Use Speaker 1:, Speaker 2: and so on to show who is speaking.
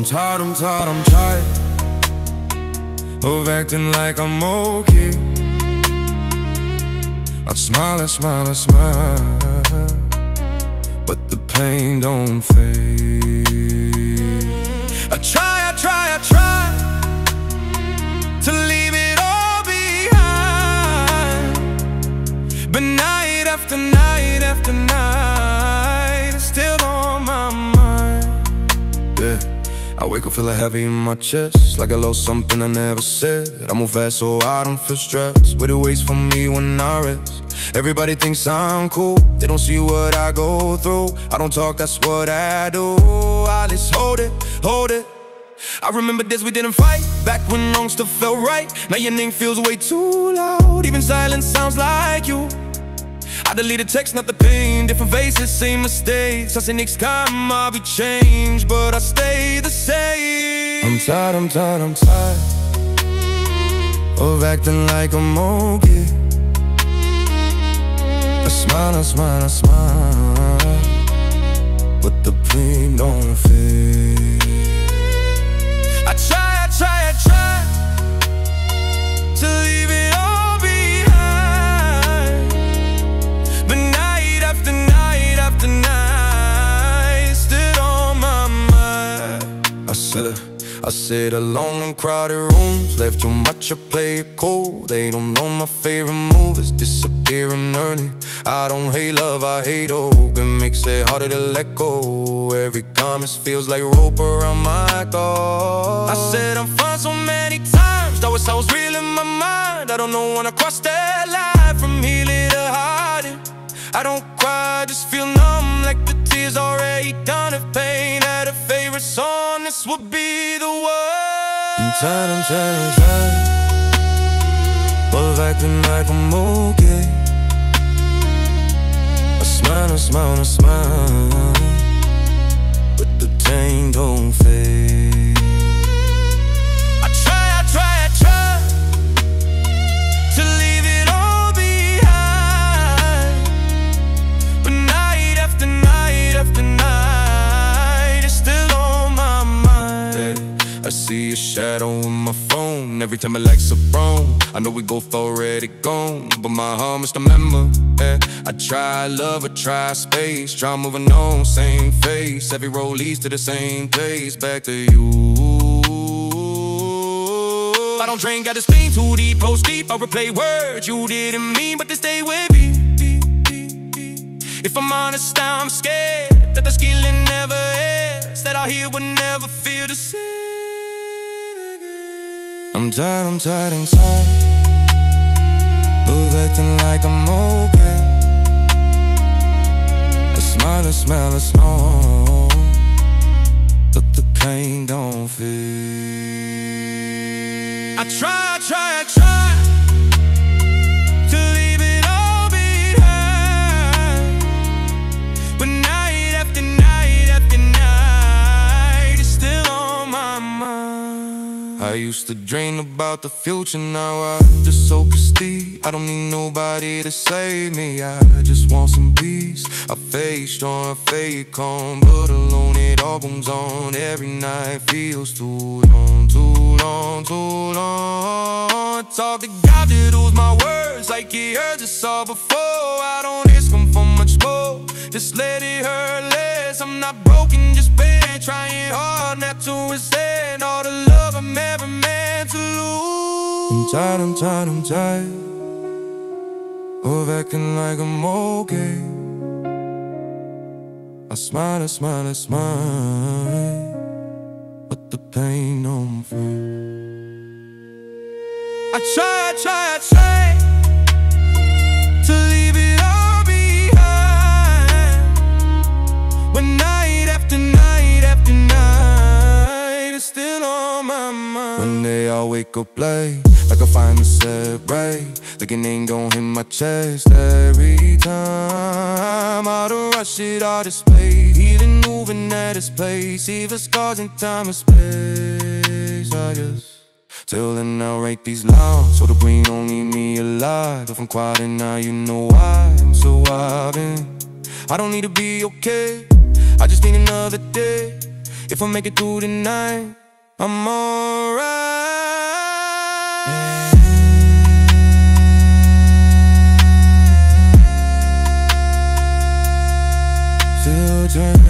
Speaker 1: I'm tired of acting like I'm okay. I smile, but the pain don't fade. I try to leave it all behind, but night after night after night, it's still on my mind. Yeah, I wake up feeling heavy in my chest, like I lost something I never said. I move fast so I don't feel stressed, but it waits for me when I rest. Everybody thinks I'm cool, they don't see what I go through. I don't talk, that's what I do. I just hold it. I remember days we didn't fight, back when wrong stuff felt right. Now your name feels way too loud, even silence sounds like you. I deleted text, not the pain, different faces, same mistakes. I say next time I'll be changed, but I stay the same. I'm tired of acting like I'm okay. I smile, but the pain don't fade. I try to leave it all behind, but night after night after night, it's still on my mind. I sit alone in crowded rooms, left too much to play it cool. They don't know my favorite move is disappearing early. I don't hate love, I hate hope. It makes it harder to let go. Every promise feels like rope around my thoughts. I said I'm fine so many times, that was how it's real in my mind. I don't know when I cross that line from healing to hiding. I don't cry, I just feel numb, like the tears already done. If pain had a favorite song, this would be the one. I'm tired of acting like I'm okay. I smile, but the pain don't fade. I try to leave it all behind, but night after night after night, it's still on my mind. I see a shadow in my phone every time my legs are wrong. I know we both already gone, but my heart must remember. I try love, I try space, try moving on, same face. Every road leads to the same place, back to you. I don't drink, got this thing too deep, post deep. I replay words you didn't mean, but they stay with me. If I'm honest, now I'm scared that the skilling never ends, that out here would never feel the same again. I'm tired inside of acting like I'm okay. I smile, but the pain don't fade. I try to leave it all behind, but night after night after night, it's still on my mind. I used to dream about the future, now I just so prestige. I don't need nobody to save me, I just want some peace. I face strong, I fake calm, but alone it all comes on. Every night feels too long. Talk to God that holds my words like he heard us all before. I don't ask him for much more, just let it hurt less. I'm not broken, just bad, trying hard not to resent all the love I'm ever meant to lose. I'm tired of acting like I'm okay. I smile, but the pain don't fade. I try to leave it all behind, but night after night after night, it's still on my mind. One day I'll wake up late, like I finally separate, thinking ain't gon' hit my chest every time. Out of rush it, out of space, even moving at its pace, even scars in time and space. I guess till then I'll write these lines, so the brain don't leave me alive. If I'm quiet and now you know why I'm surviving. I don't need to be okay, I just need another day. If I make it through the night, I'm alright. Still dreaming.